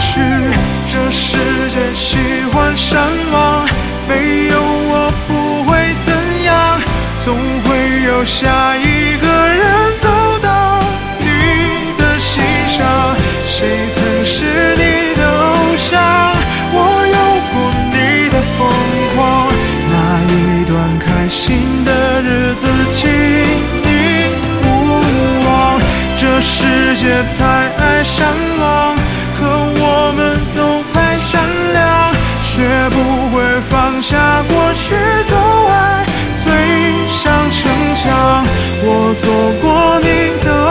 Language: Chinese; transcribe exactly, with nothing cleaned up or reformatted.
去。这世界喜欢善忘，没有我不会怎样，总会有下一个人走到你的心上。谁曾是你的偶像？我有过你的疯狂，那一段开心的日子，请你勿忘。这世界太爱善忘，可我们都太善良，却不会放下过去，走爱最上城墙。我做过你的